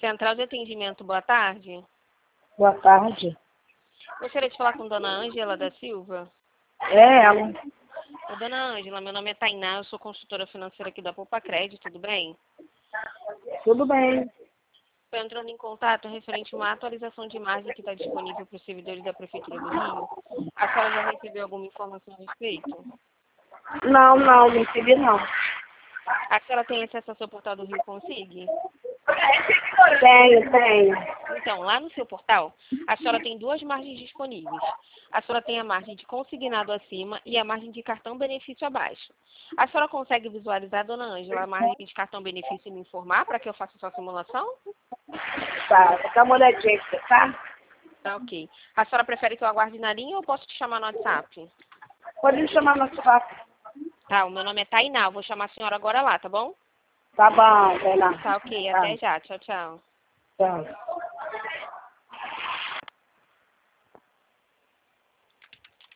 Central de Atendimento, boa tarde. Boa tarde. Gostaria de falar com Dona Ângela da Silva. É ela. Ô, Dona Ângela, meu nome é Tainá, eu sou consultora financeira aqui da Poupa Crédito, tudo bem? Tudo bem. Estou entrando em contato referente a uma atualização de margem que está disponível para os servidores da Prefeitura do Rio. A senhora já recebeu alguma informação a respeito? Não recebi não. A senhora tem acesso ao seu portal do Rio Consigue? Tenho. Então, lá no seu portal, a senhora tem duas margens disponíveis. A senhora tem a margem de consignado acima e a margem de cartão benefício abaixo. A senhora consegue visualizar, Dona Ângela, a margem de cartão benefício e me informar para que eu faça a sua simulação? Tá, dá uma olhadinha aqui, tá? Tá, ok. A senhora prefere que eu aguarde na linha ou posso te chamar no WhatsApp? Pode me chamar no WhatsApp. Tá, o meu nome é Tainá, eu vou chamar a senhora agora lá, tá bom? Tá bom, vai lá. Tá, ok. Até já. Tchau, tchau. Tchau.